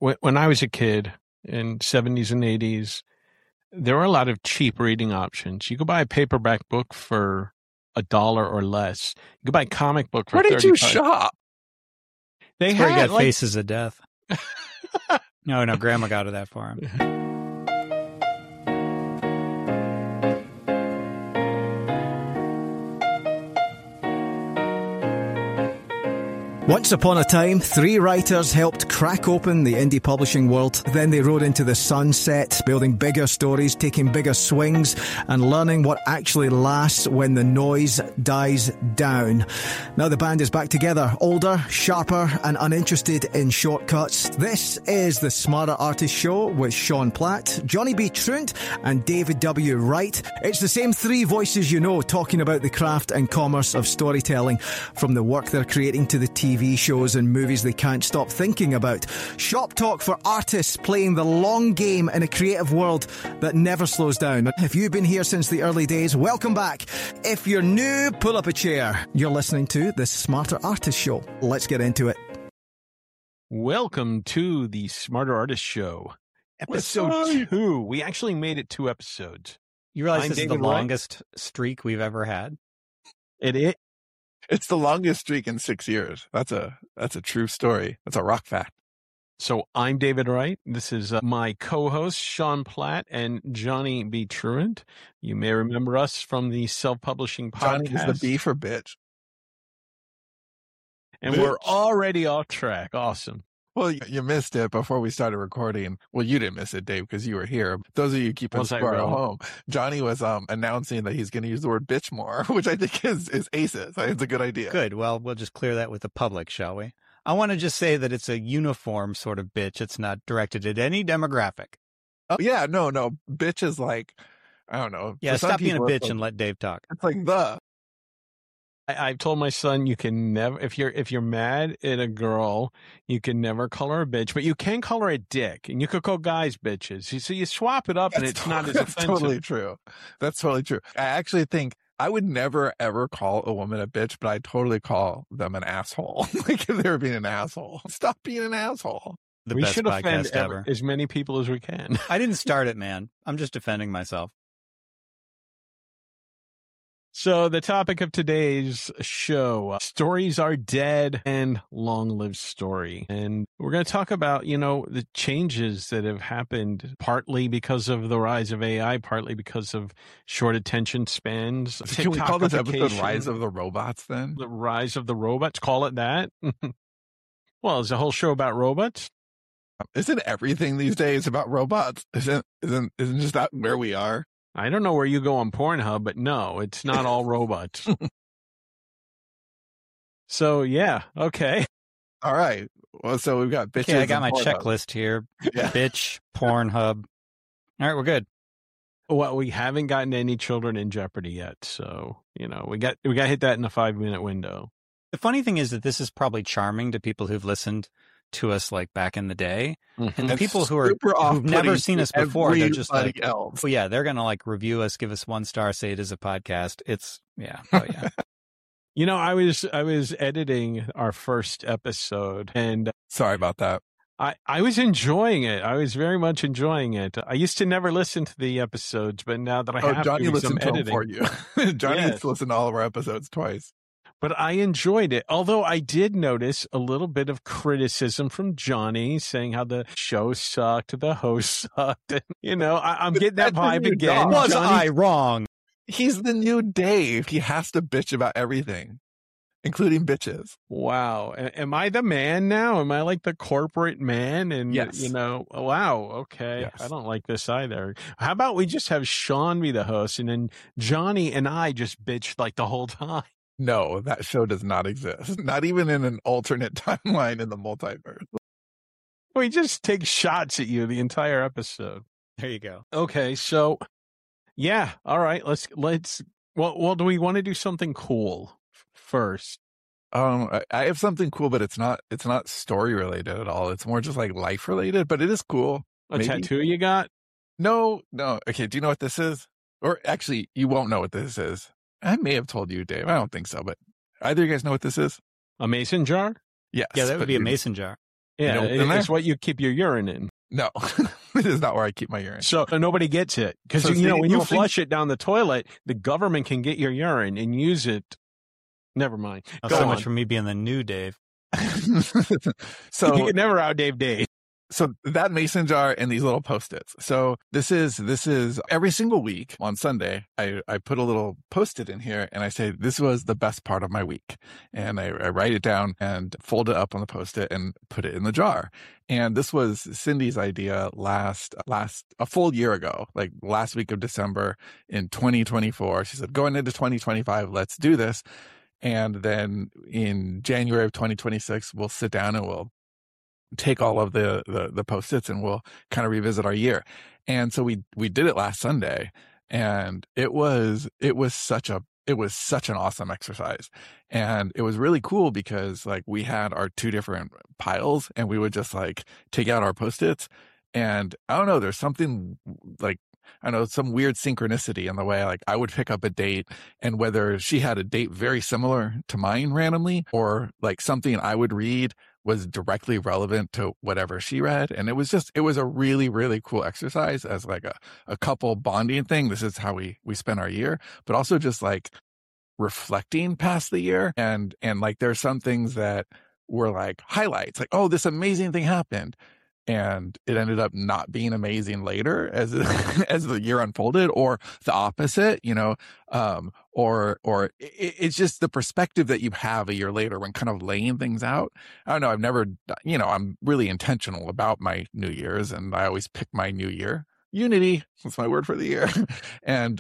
when I was a kid in 70s and 80s, there were a lot of cheap reading options. You could buy a paperback book for $1 or less. You could buy a comic book for Where did you 35. shop? They Where he had got Faces of Death. No, Grandma got it that for him. Once upon a time, 3 writers helped crack open the indie publishing world. Then they rode into the sunset, building bigger stories, taking bigger swings, and learning what actually lasts when the noise dies down. Now the band is back together, older, sharper, and uninterested in shortcuts. This is the Smarter Artist Show with Sean Platt, Johnny B. Truant, and David W. Wright. It's the same 3 voices you know talking about the craft and commerce of storytelling, from the work they're creating to the TV shows and movies they can't stop thinking about. Shop talk for artists playing the long game in a creative world that never slows down. If you've been here since the early days, welcome back. If you're new, pull up a chair. You're listening to the Smarter Artist Show. Let's get into it. Welcome to the Smarter Artist Show, episode 2. We actually made it 2 episodes. You realize I'm this is David the Wright. longest streak we've ever had? It is. It's the longest streak in 6 years. That's a true story. That's a rock fact. So I'm David Wright. This is my co-host, Sean Platt, and Johnny B. Truant. You may remember us from the self-publishing podcast. Johnny is the B for bitch. And we're already off track. Awesome. Well, you missed it before we started recording. Well, you didn't miss it, Dave, because you were here. Those of you keeping Was I score at wrong? home, Johnny was announcing that he's going to use the word bitch more, which I think is aces. I think it's a good idea. Good. Well, we'll just clear that with the public, shall we? I want to just say that it's a uniform sort of bitch. It's not directed at any demographic. Oh, yeah, no. Bitch is like, I don't know. Yeah, For some stop being a people, bitch and let Dave talk. it's like the. I've told my son you can never, if you're mad at a girl, you can never call her a bitch, but you can call her a dick, and you could call guys bitches. So you swap it up, and it's not as That's offensive. totally true. That's totally true. I actually think I would never, ever call a woman a bitch, but I'd totally call them an asshole. Like if they were being an asshole. Stop being an asshole. The We best should offend podcast ever. as many people as we can. I didn't start it, man. I'm just defending myself. So the topic of today's show, stories are dead and long live story. And we're going to talk about, the changes that have happened partly because of the rise of AI, partly because of short attention spans. Can we call this episode TikTokification, Rise of the Robots then? the rise of the robots? Call it that. Well, is the whole show about robots? Isn't everything these days about robots? Isn't just that where we are? I don't know where you go on Pornhub, but no, it's not all robots. So, yeah, okay. All right. Well, so we've got bitches. Okay, I got my and Pornhub. checklist here. Yeah. Bitch, Pornhub. All right, we're good. Well, we haven't gotten any children in jeopardy yet, so we got to hit that in a 5-minute window. The funny thing is that this is probably charming to people who've listened to us like back in the day, and the It's people super who've off-putting never seen us to before, they're just like, everybody else. "Oh yeah, they're gonna like review us, give us 1 star, say it is a podcast." It's oh yeah. I was editing our first episode, and Sorry about that. I was enjoying it. I was very much enjoying it. I used to never listen to the episodes, but now that I have Johnny to, because I'm listened to them editing for you. Johnny Yes. gets to listen to all of our episodes twice. But I enjoyed it. Although I did notice a little bit of criticism from Johnny saying how the show sucked, the host sucked. And, I'm getting that That's the vibe new again. dog. Was Johnny, I wrong? He's the new Dave. He has to bitch about everything, including bitches. wow. Am I the man now? Am I like the corporate man? And, Yes. wow. Okay. Yes. I don't like this either. How about we just have Sean be the host and then Johnny and I just bitch like the whole time? No, that show does not exist. Not even in an alternate timeline in the multiverse. We just take shots at you the entire episode. There you go. Okay, so yeah, all right. Let's. Well, do we want to do something cool first? I have something cool, but it's not story related at all. It's more just like life related, but it is cool. A Maybe. tattoo you got? No. Okay, do you know what this is? Or actually, you won't know what this is. I may have told you, Dave. I don't think so, but either of you guys know what this is? A mason jar? Yes. Yeah, that would but be a you- mason jar. Yeah, what's in it's there? what you keep your urine in. No, it is not where I keep my urine. So nobody gets it. Because, So you know, see, when you little things- flush it down the toilet, the government can get your urine and use it. Never mind. Not Go so on. much for me being the new Dave. So you can never out Dave. So that mason jar and these little Post-its. So this is every single week on Sunday, I put a little Post-it in here and I say, this was the best part of my week. And I write it down and fold it up on the Post-it and put it in the jar. And this was Cindy's idea a full year ago, like last week of December in 2024. She said, going into 2025, let's do this. And then in January of 2026, we'll sit down and we'll take all of the Post-its and we'll kind of revisit our year. And so we did it last Sunday, and it was such an awesome exercise. And it was really cool because like we had our two different piles and we would just like take out our Post-its, and I don't know, there's something like, I know, some weird synchronicity in the way like I would pick up a date, and whether she had a date very similar to mine randomly or like something I would read was directly relevant to whatever she read. And it was a really, really cool exercise as like a couple bonding thing. This is how we spend our year, but also just like reflecting past the year. And like, there's some things that were like highlights, like, oh, this amazing thing happened. And it ended up not being amazing later as the year unfolded, or the opposite, you know, or it's just the perspective that you have a year later when kind of laying things out. I don't know. I've never, you know, I'm really intentional about my New Year's, and I always pick my New Year. Unity. That's my word for the year. And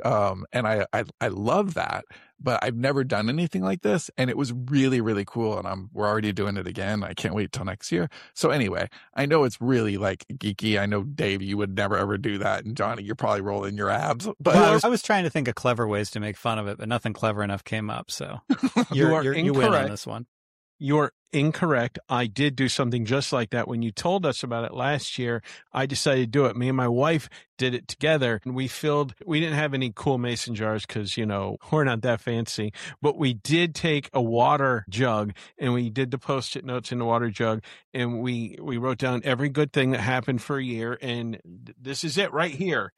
I love that, but I've never done anything like this. And it was really, really cool. And we're already doing it again. I can't wait till next year. So anyway, I know it's really like geeky. I know, Dave, you would never ever do that. And Johnny, you're probably rolling your abs, but Well, I was trying to think of clever ways to make fun of it, but nothing clever enough came up. So you win on incorrect. this one. You're incorrect. I did do something just like that. When you told us about it last year, I decided to do it. Me and my wife did it together, and we didn't have any cool mason jars because, you know, we're not that fancy, but we did take a water jug and we did the Post-it notes in the water jug, and we wrote down every good thing that happened for a year. And this is it right here.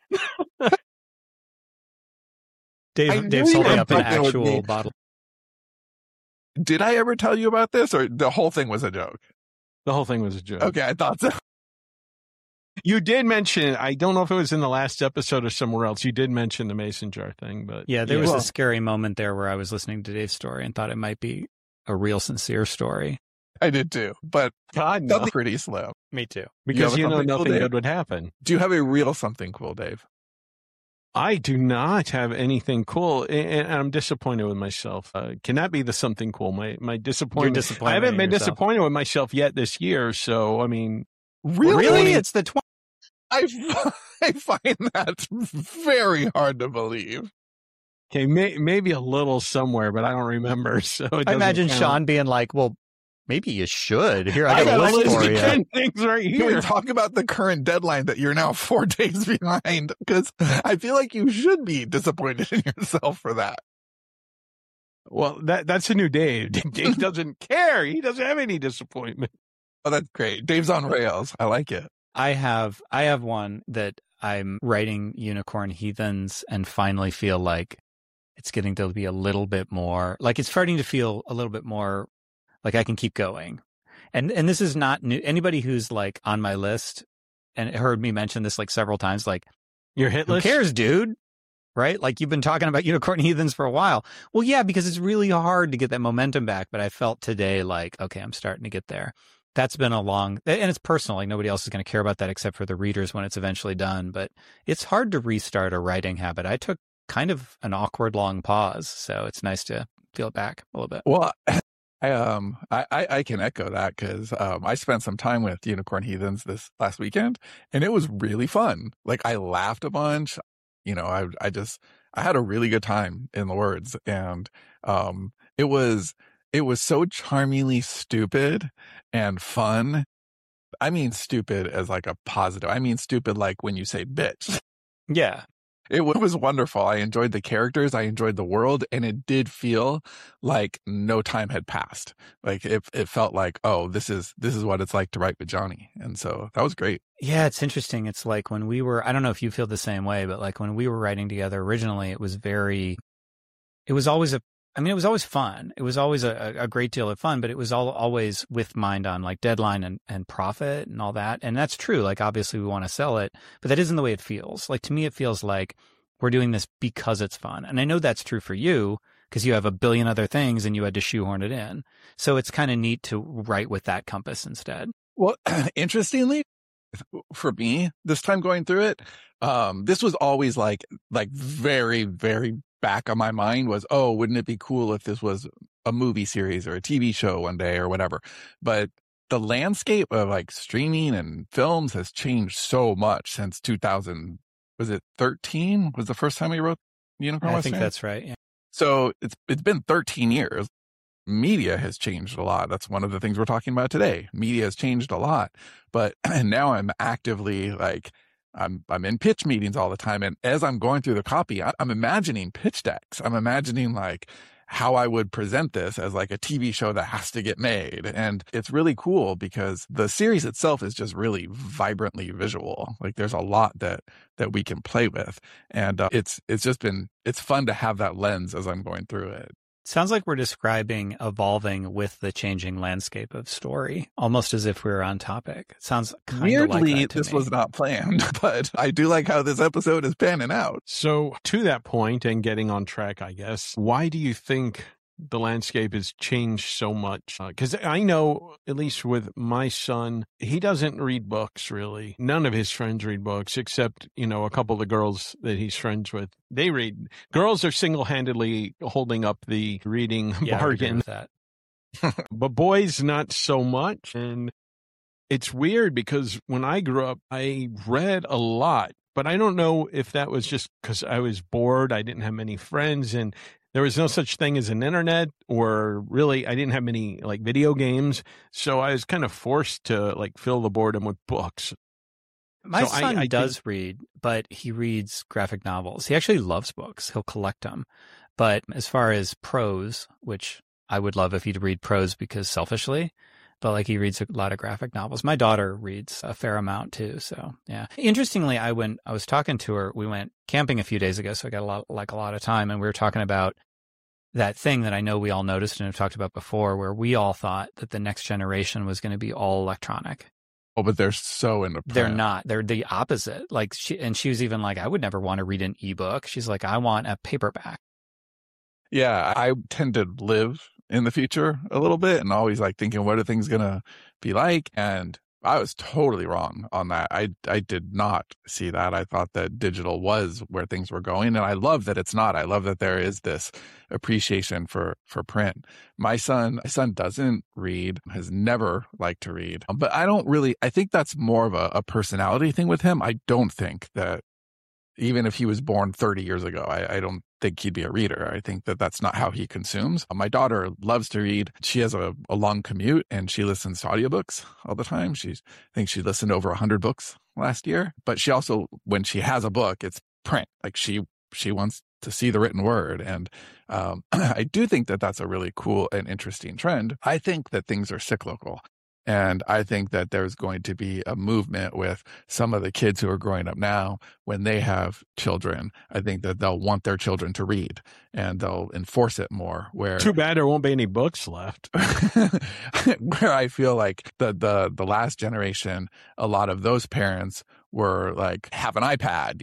Dave's you holding were up an fucking with actual me. bottle. Did I ever tell you about this, or the whole thing was a joke? The whole thing was a joke. Okay, I thought so. You did mention, I don't know if it was in the last episode or somewhere else, you did mention the mason jar thing, but Yeah, there was a scary moment there where I was listening to Dave's story and thought it might be a real sincere story. I did too, but God, no. something pretty slim. Me too. Because have you know something cool, nothing Dave? good would happen. Do you have a real something cool, Dave? I do not have anything cool, and I'm disappointed with myself. Can that be the something cool? My disappointment. You're disappointed I haven't in been yourself. disappointed with myself yet this year. So, I mean, Really? It's the 20th. I find that very hard to believe. okay, maybe a little somewhere, but I don't remember. So it I doesn't imagine count. Sean being like, well, maybe you should. Here, I I got a got a list list for of you. 10 things right Can here. we talk about the current deadline that you're now 4 days behind? Because I feel like you should be disappointed in yourself for that. Well, that's a new Dave. Dave doesn't care. He doesn't have any disappointment. Oh, that's great. Dave's on rails. I like it. I have one that I'm writing Unicorn Heathens and finally feel like it's getting to be a little bit more, like it's starting to feel a little bit more like I can keep going. And this is not new. Anybody who's like on my list and heard me mention this like several times, like, Your hit who list? cares, dude? Right? Like you've been talking about Unicorn Heathens for a while. Well, yeah, because it's really hard to get that momentum back. But I felt today like, okay, I'm starting to get there. That's been a long, and it's personal. Like nobody else is going to care about that except for the readers when it's eventually done. But it's hard to restart a writing habit. I took kind of an awkward long pause. So it's nice to feel it back a little bit. Well, I can echo that because I spent some time with Unicorn Heathens this last weekend, and it was really fun. Like I laughed a bunch. You know, I had a really good time in the words, and it was so charmingly stupid and fun. I mean, stupid as like a positive. I mean, stupid like when you say bitch. Yeah. It was wonderful. I enjoyed the characters. I enjoyed the world. And it did feel like no time had passed. Like it felt like, oh, this is what it's like to write with Johnny. And so that was great. Yeah, it's interesting. It's like when we were, I don't know if you feel the same way, but like when we were writing together originally, it was always fun. It was always a great deal of fun, but it was always with mind on like deadline and profit and all that. And that's true. Like, obviously we want to sell it, but that isn't the way it feels. Like, to me, it feels like we're doing this because it's fun. And I know that's true for you because you have a billion other things and you had to shoehorn it in. So it's kind of neat to write with that compass instead. Well, interestingly, for me, this time going through it, this was always like very, very back of my mind was, oh, wouldn't it be cool if this was a movie series or a TV show one day or whatever. But the landscape of like streaming and films has changed so much since 2000. Was it 13? Was the first time we wrote Unicorn? I think that's right. Yeah. So it's been 13 years. Media has changed a lot. That's one of the things we're talking about today. Media has changed a lot, but now I'm actively like, I'm in pitch meetings all the time. And as I'm going through the copy, I'm imagining pitch decks. I'm imagining like how I would present this as like a TV show that has to get made. And it's really cool because the series itself is just really vibrantly visual. Like there's a lot that we can play with. And it's fun to have that lens as I'm going through it. Sounds like we're describing evolving with the changing landscape of story, almost as if we were on topic. It sounds kind of like that to me. This was not planned, but I do like how this episode is panning out. So to that point and getting on track, I guess, why do you think the landscape has changed so much? Because I know, at least with my son, he doesn't read books, really. None of his friends read books, except, a couple of the girls that he's friends with. They read. Girls are single-handedly holding up the reading bargain. That. But boys, not so much. And it's weird because when I grew up, I read a lot. But I don't know if that was just because I was bored. I didn't have many friends, and there was no such thing as an internet, or really, I didn't have many like video games. So I was kind of forced to like fill the boredom with books. My son does read, but he reads graphic novels. He actually loves books. He'll collect them. But as far as prose, which I would love if he'd read prose because selfishly, but like he reads a lot of graphic novels. My daughter reads a fair amount too. So yeah. Interestingly, I was talking to her. We went camping a few days ago, so I got a lot of time, and we were talking about that thing that I know we all noticed and have talked about before, where we all thought that the next generation was going to be all electronic. Oh, but they're so into print. They're not. They're the opposite. Like she was even like, I would never want to read an ebook. She's like, I want a paperback. Yeah, I tend to live in the future a little bit and always like thinking, what are things going to be like? And I was totally wrong on that. I did not see that. I thought that digital was where things were going. And I love that it's not. I love that there is this appreciation for print. My son doesn't read, has never liked to read. But I think that's more of a personality thing with him. I don't think that even if he was born 30 years ago, I don't think he'd be a reader. I think that that's not how he consumes. My daughter loves to read. She has a long commute and she listens to audiobooks all the time. I think she listened to over 100 books last year. But she also, when she has a book, it's print. Like she wants to see the written word. And I do think that that's a really cool and interesting trend. I think that things are cyclical. And I think that there's going to be a movement with some of the kids who are growing up now when they have children. I think that they'll want their children to read and they'll enforce it more. Where too bad there won't be any books left. Where I feel like the last generation, a lot of those parents were like, have an iPad,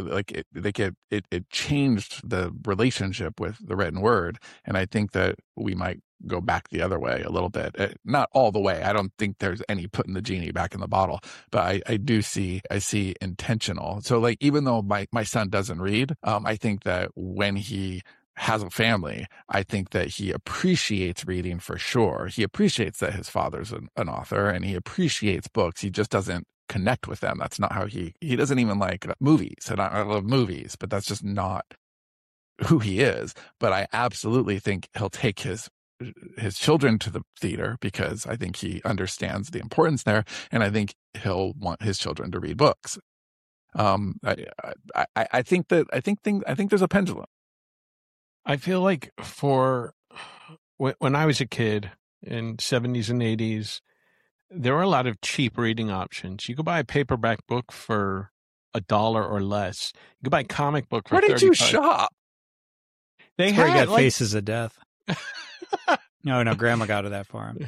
it changed the relationship with the written word. And I think that we might go back the other way a little bit. Not all the way. I don't think there's any putting the genie back in the bottle, but I see intentional. So like, even though my son doesn't read, I think that when he has a family, I think that he appreciates reading for sure. He appreciates that his father's an author and he appreciates books. He just doesn't connect with them. That's not how he doesn't even like movies. And I love movies, but that's just not who he is. But I absolutely think he'll take his children to the theater because I think he understands the importance there. And I think he'll want his children to read books. I think there's a pendulum. I feel like when I was a kid in 70s and 80s, there were a lot of cheap reading options. You could buy a paperback book for $1 or less. You could buy a comic book for Where did you 35. shop? They Where he had got Faces of Death. No, Grandma got it that for him.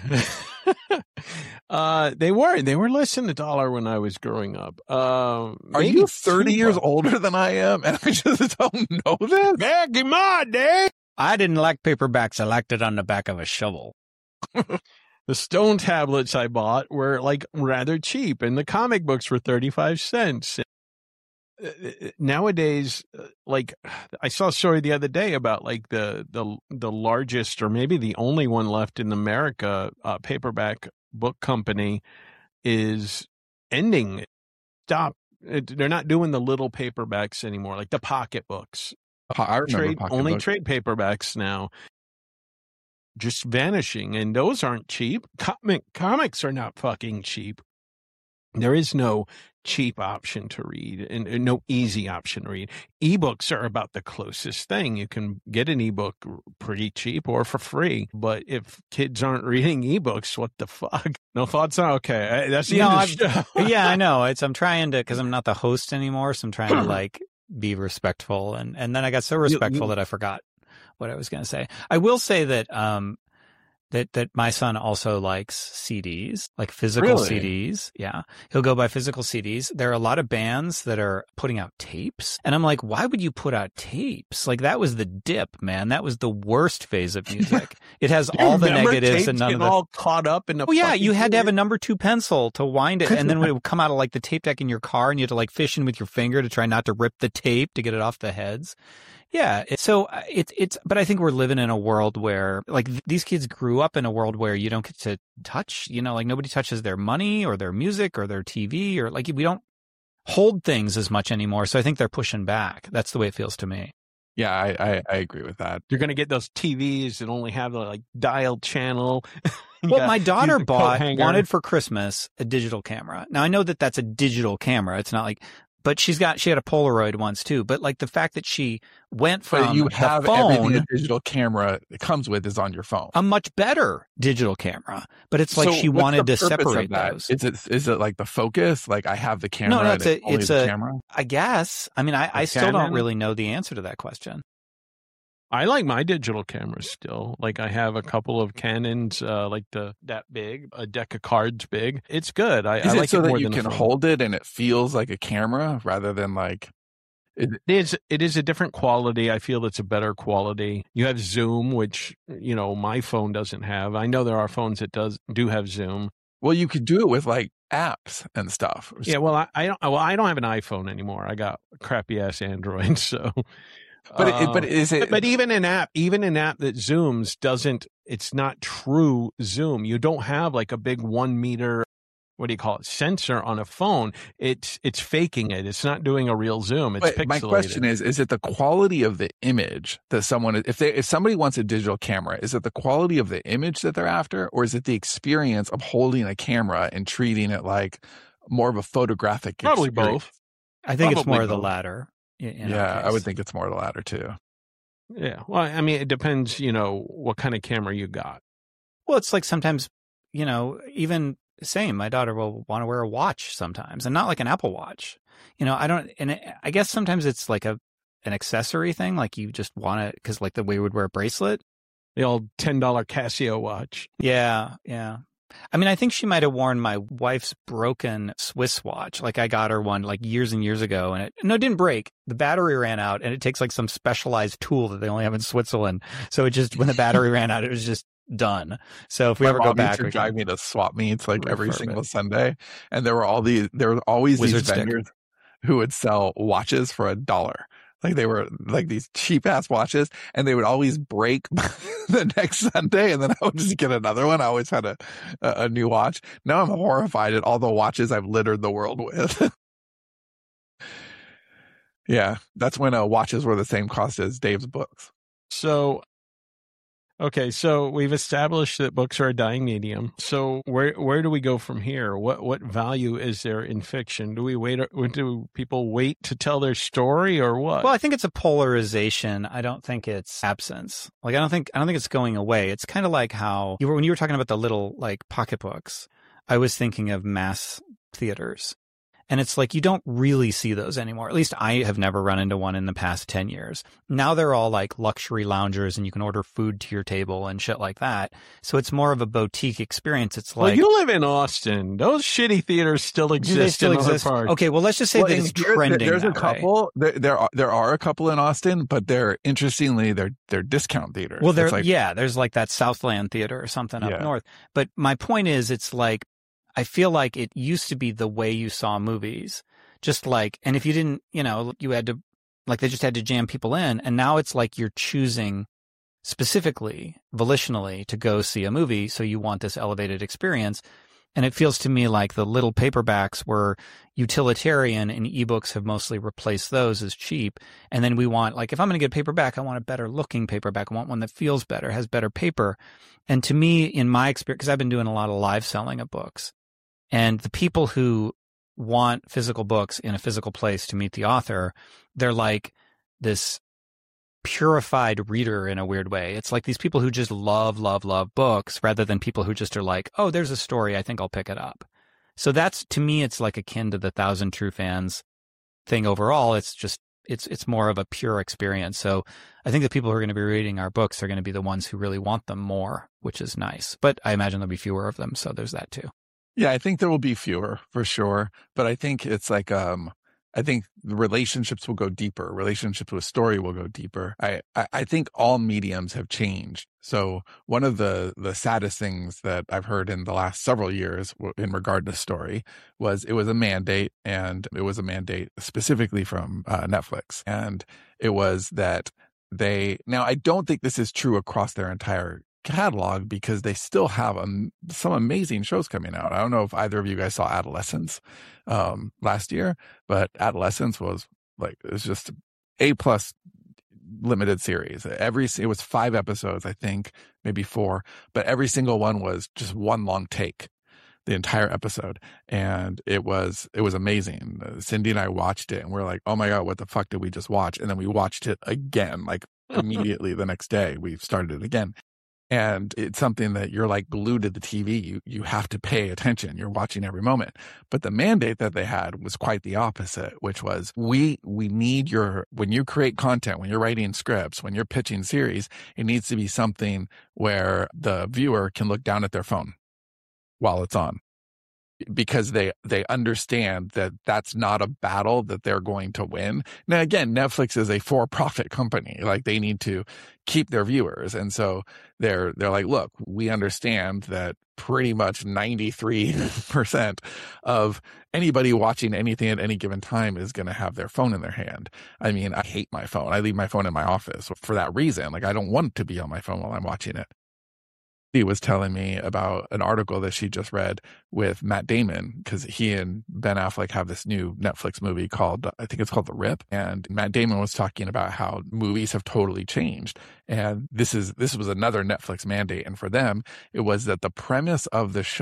They were less than $1 when I was growing up. Are you 30 years older than I am, and I just don't know this? Back in my day, I didn't like paperbacks. I liked it on the back of a shovel. the stone tablets I bought were like rather cheap, and the comic books were 35 cents. Nowadays, like I saw a story the other day about like the largest or maybe the only one left in America paperback book company is ending. Stop. They're not doing the little paperbacks anymore, like the pocket books. I remember Only trade paperbacks now. Just vanishing, and those aren't cheap. Comics are not fucking cheap. There is no cheap option to read and no easy option to read. Ebooks are about the closest thing. You can get an ebook pretty cheap or for free. But if kids aren't reading ebooks, what the fuck? No thoughts on? Okay, that's the end of the show. Yeah, I know. I'm trying to, because I'm not the host anymore, so I'm trying to like be respectful. And then I got so respectful that I forgot what I was going to say. I will say that that my son also likes CDs, like physical CDs. Yeah. He'll go buy physical CDs. There are a lot of bands that are putting out tapes. And I'm like, why would you put out tapes? Like that was the dip, man. That was the worst phase of music. It has all the negatives and none of the all caught up in the. Oh yeah. You had to have a number 2 pencil to wind it. And then when it would come out of like the tape deck in your car and you had to like fish in with your finger to try not to rip the tape to get it off the heads. Yeah. So but I think we're living in a world where like these kids grew up in a world where you don't get to touch, like nobody touches their money or their music or their TV or like we don't hold things as much anymore. So I think they're pushing back. That's the way it feels to me. Yeah, I agree with that. You're going to get those TVs that only have the like dial channel. Well, my daughter wanted for Christmas a digital camera. Now I know that that's a digital camera. It's not like, but she had a Polaroid once too. But like the fact that she went from you have the phone, everything a digital camera comes with is on your phone. A much better digital camera. But it's like she wanted to separate those. Is it like the focus? Like I have the camera. No, it's a camera. I guess. I mean, I still don't really know the answer to that question. I like my digital cameras still. Like I have a couple of Canons, like that big, a deck of cards big. It's good. I like so it that more you than can hold it and it feels like a camera rather than like. It is a different quality. I feel it's a better quality. You have Zoom, which my phone doesn't have. I know there are phones that do have Zoom. Well, you could do it with like apps and stuff. Yeah. Well, I don't have an iPhone anymore. I got a crappy ass Android. So. But even an app that zooms doesn't, it's not true zoom. You don't have like a big 1 meter, what do you call it, sensor on a phone. It's faking it. It's not doing a real zoom. It's pixelated. My question is it the quality of the image that if somebody wants a digital camera, is it the quality of the image that they're after, or is it the experience of holding a camera and treating it like more of a photographic Probably experience? both. I think it's more of the latter. Yeah, I would think it's more the latter too. Yeah. Well, I mean, it depends, what kind of camera you got. Well, it's like sometimes, even same, my daughter will want to wear a watch sometimes and not like an Apple Watch. I guess sometimes it's like an accessory thing. Like you just want it because like the way we would wear a bracelet. The old $10 Casio watch. Yeah. Yeah. I mean, I think she might have worn my wife's broken Swiss watch. Like I got her one like years and years ago and it didn't break. The battery ran out and it takes like some specialized tool that they only have in Switzerland. So it just, when the battery ran out, it was just done. So if we ever go back, we drive me to swap meets like every single Sunday. And there were always these vendors who would sell watches for $1. Like they were like these cheap ass watches and they would always break the next Sunday. And then I would just get another one. I always had a new watch. Now I'm horrified at all the watches I've littered the world with. Yeah. That's when watches were the same cost as Dave's books. So, Okay, so we've established that books are a dying medium. So where do we go from here? What value is there in fiction? Do we wait? Do people wait to tell their story, or what? Well, I think it's a polarization. I don't think it's absence. Like I don't think it's going away. It's kind of like how when you were talking about the little like pocketbooks, I was thinking of mass theaters. And it's like you don't really see those anymore. At least I have never run into one in the past 10 years. Now they're all like luxury loungers and you can order food to your table and shit like that. So it's more of a boutique experience. It's like, well, you live in Austin. Those shitty theaters still exist. Do they still exist? Other parts. Okay, well, let's just say that it's trending. There's that a couple. There are a couple in Austin, but they're discount theaters. Well, there's like that Southland Theater or something up north. But my point is, it's like, I feel like it used to be the way you saw movies, just like, and if you didn't, you had to, like, they just had to jam people in. And now it's like you're choosing specifically, volitionally to go see a movie. So you want this elevated experience. And it feels to me like the little paperbacks were utilitarian and ebooks have mostly replaced those as cheap. And then we want, like, if I'm going to get a paperback, I want a better looking paperback. I want one that feels better, has better paper. And to me, in my experience, because I've been doing a lot of live selling of books, and the people who want physical books in a physical place to meet the author, they're like this purified reader in a weird way. It's like these people who just love books rather than people who just are like, oh, there's a story, I think I'll pick it up. So that's, to me, it's like akin to the 1,000 True Fans thing overall. It's just, it's more of a pure experience. So I think the people who are going to be reading our books are going to be the ones who really want them more, which is nice. But I imagine there'll be fewer of them. So there's that too. Yeah, I think there will be fewer for sure. But I think it's like, I think the relationships will go deeper. Relationships with story will go deeper. I think all mediums have changed. So one of the saddest things that I've heard in the last several years in regard to story was it was a mandate, and it was a mandate specifically from Netflix. And it was that now I don't think this is true across their entire catalog because they still have some amazing shows coming out. I don't know if either of you guys saw Adolescence last year, but Adolescence was like, it was just A+ limited series. It was 5 episodes, I think, maybe 4, but every single one was just one long take, the entire episode. And it was amazing. Cindy and I watched it and we're like, oh my God, what the fuck did we just watch? And then we watched it again, like immediately the next day we started it again. And it's something that you're like glued to the TV. You have to pay attention. You're watching every moment. But the mandate that they had was quite the opposite, which was we need when you create content, when you're writing scripts, when you're pitching series, it needs to be something where the viewer can look down at their phone while it's on. Because they understand that that's not a battle that they're going to win. Now, again, Netflix is a for-profit company. Like, they need to keep their viewers. And so they're like, look, we understand that pretty much 93% of anybody watching anything at any given time is going to have their phone in their hand. I mean, I hate my phone. I leave my phone in my office for that reason. Like, I don't want to be on my phone while I'm watching it. He was telling me about an article that she just read with Matt Damon, because he and Ben Affleck have this new Netflix movie called, I think it's called The Rip. And Matt Damon was talking about how movies have totally changed. And this was another Netflix mandate. And for them, it was that the premise of the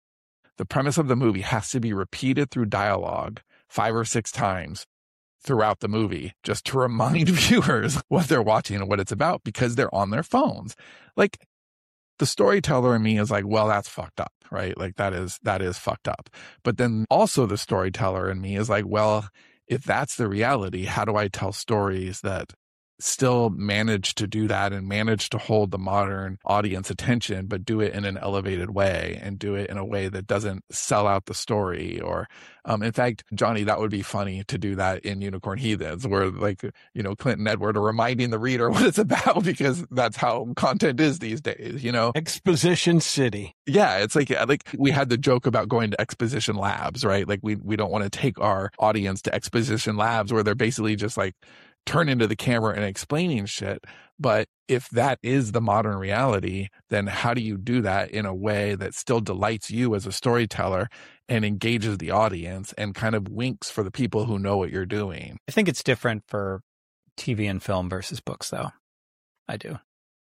movie has to be repeated through dialogue 5 or 6 times throughout the movie, just to remind viewers what they're watching and what it's about, because they're on their phones. Like, the storyteller in me is like, well, that's fucked up, right? Like, that is fucked up. But then also the storyteller in me is like, well, if that's the reality, how do I tell stories that still manage to do that and manage to hold the modern audience attention, but do it in an elevated way and do it in a way that doesn't sell out the story? Or, in fact, Johnny, that would be funny to do that in Unicorn Heathens, where, like, Clint and Edward are reminding the reader what it's about, because that's how content is these days, Exposition City. Yeah, it's like we had the joke about going to exposition labs, right? Like, we don't want to take our audience to exposition labs where they're basically just like turn into the camera and explaining shit. But if that is the modern reality, then how do you do that in a way that still delights you as a storyteller and engages the audience and kind of winks for the people who know what you're doing? I think it's different for TV and film versus books, though. I do.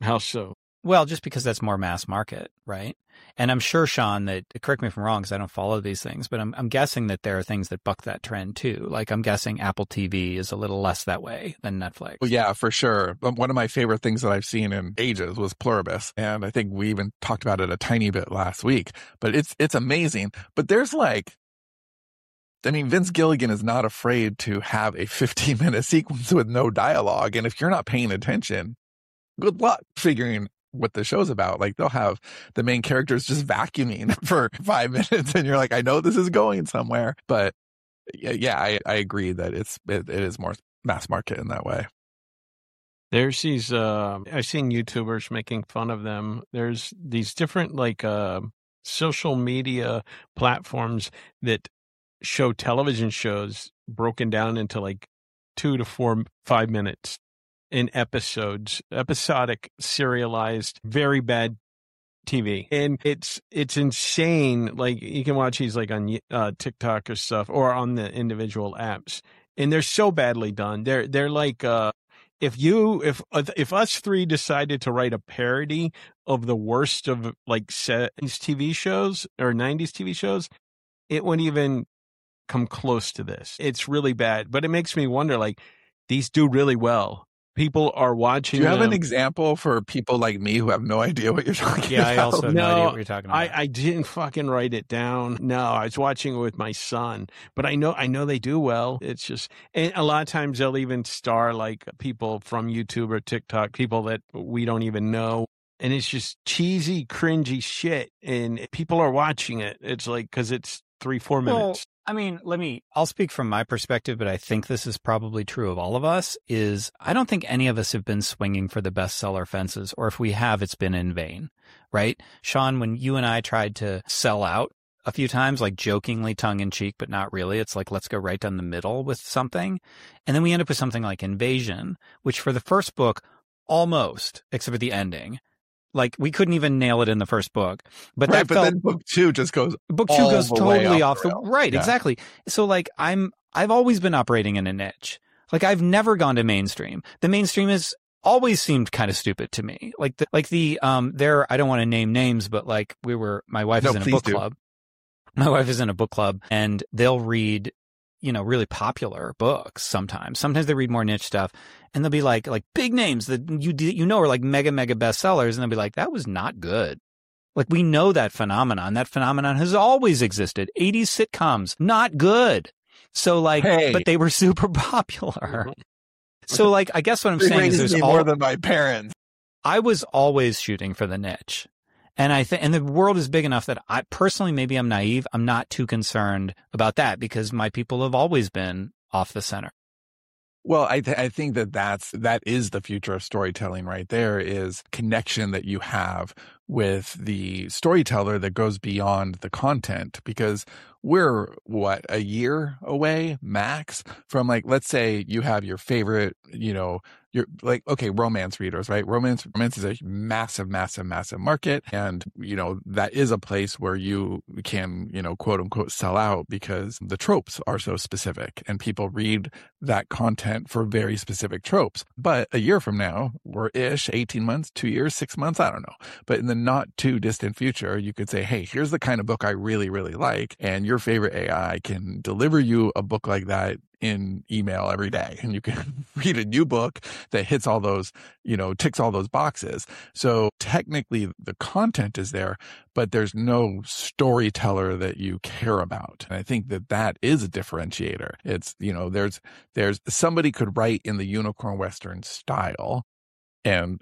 How so? Well, just because that's more mass market, right? And I'm sure, Sean, that, correct me if I'm wrong because I don't follow these things, but I'm guessing that there are things that buck that trend too. Like I'm guessing Apple TV is a little less that way than Netflix. Well, yeah, for sure. One of my favorite things that I've seen in ages was Pluribus. And I think we even talked about it a tiny bit last week, but it's amazing. But there's Vince Gilligan is not afraid to have a 15-minute sequence with no dialogue. And if you're not paying attention, good luck figuring what the show's about. Like they'll have the main characters just vacuuming for 5 minutes and you're like, I know this is going somewhere. But yeah, I agree that it is more mass market in that way. There's these, I've seen YouTubers making fun of them. There's these different social media platforms that show television shows broken down into 2 to 4, 5 minutes in episodes, episodic, serialized, very bad TV. And it's insane. Like you can watch these on TikTok or stuff or on the individual apps. And they're so badly done. They're like, if us three decided to write a parody of the worst of 70s TV shows or 90s TV shows, it wouldn't even come close to this. It's really bad, but it makes me wonder, these do really well. People are watching. Do you have an example for people like me who have no idea what you're talking about? Yeah, I also have no idea what you're talking about. I didn't fucking write it down. No, I was watching it with my son, but I know they do well. It's just, and a lot of times they'll even star people from YouTube or TikTok, people that we don't even know. And it's just cheesy, cringy shit. And people are watching it. It's because it's 3-4 minutes. I mean, I'll speak from my perspective, but I think this is probably true of all of us, is I don't think any of us have been swinging for the bestseller fences, or if we have, it's been in vain, right? Sean, when you and I tried to sell out a few times, jokingly tongue in cheek, but not really, it's let's go right down the middle with something. And then we end up with something like Invasion, which for the first book, almost, except for the ending, we couldn't even nail it in the first book, but right, then book 2 just goes. Book 2 goes totally off the right. Yeah. Exactly. So I've always been operating in a niche. I've never gone to mainstream. The mainstream has always seemed kind of stupid to me. I don't want to name names, but my wife is in a book club. My wife is in a book club, and they'll read really popular books sometimes. Sometimes they read more niche stuff, and they'll be like big names that are mega bestsellers, and they'll be like, that was not good. We know that phenomenon. That phenomenon has always existed. 80s sitcoms, not good. So but they were super popular. So I guess what I'm saying is there's more than my parents. I was always shooting for the niche. And and the world is big enough that I personally, maybe I'm naive. I'm not too concerned about that because my people have always been off the center. Well, I think that is the future of storytelling right there, is connection that you have with the storyteller that goes beyond the content, because we're a year away max from let's say you have your favorite, you're romance readers, right? Romance is a massive market. And, that is a place where you can, quote unquote, sell out because the tropes are so specific and people read that content for very specific tropes. But a year from now, we're 18 months, 2 years, 6 months, I don't know. But in the not too distant future, you could say, hey, here's the kind of book I really, really like. And your favorite AI can deliver you a book like that in email every day, and you can read a new book that hits all those, ticks all those boxes. So technically the content is there, but there's no storyteller that you care about. And I think that is a differentiator. It's, there's somebody could write in the Unicorn Western style. And,